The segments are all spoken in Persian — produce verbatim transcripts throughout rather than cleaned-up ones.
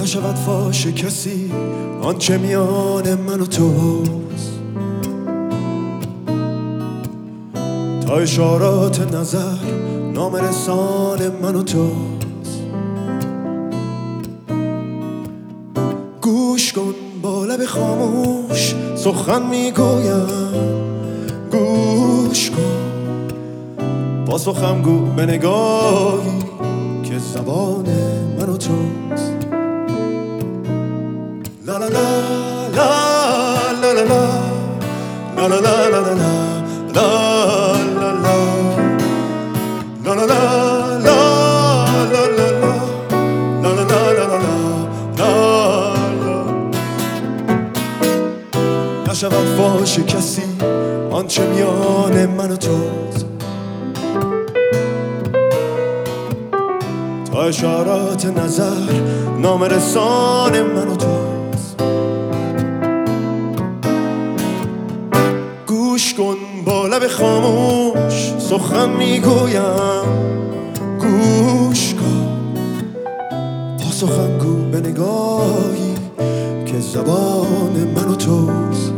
نشود فاش کسی آنچه میان من و توست. تا اشارات نظر نامرسان من و توست. گوش کن با لب خاموش سخن میگویم، گوش کن با سخم گو به نگاهی که زبان من و توست. لا لا لا لا لا لا لا لا لا لا لا لا لا لا نشود فاش کسی آنچه میان من و توست. تا اشارات نظر نامرسان من و توست. گوش کن با لب خاموش سخن میگویم، گوش کن با سخن گو به نگاهی که زبان من و توست.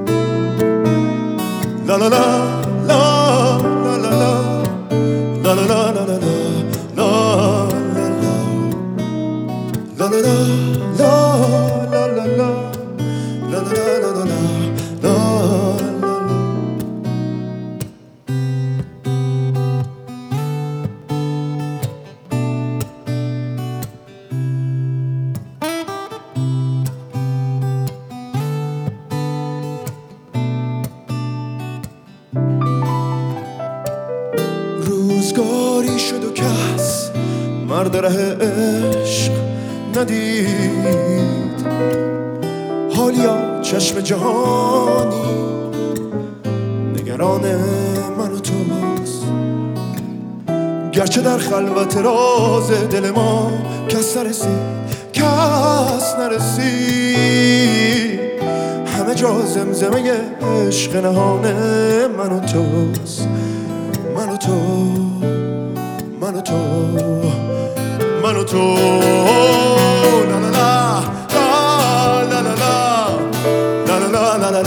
لا لا لا لا لا لا لا لا لا لا لا لا لا روزگاری شد و کس مرد ره عشق ندید. حالیا چشم جهانی نگران من و توست. گرچه در خلوت راز دل ما کس نرسید، کس نرسید. همه جا زمزمه عشق نهان من و توست. من و تو، من و تو، من و تو. لا لا لا لا لا لا لا لا لا لا لا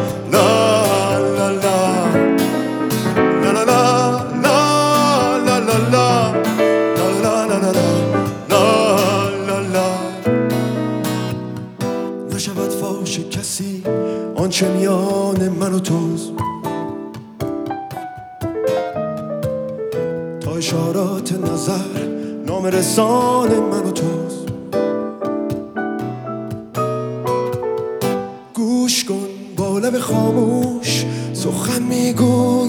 لا لا لا لا لا. نشود فاش کسی آنچه میان من و توست. تا اشارات نظر نامرسان من و توست. گوش کن با لب خاموش سخن میگویم،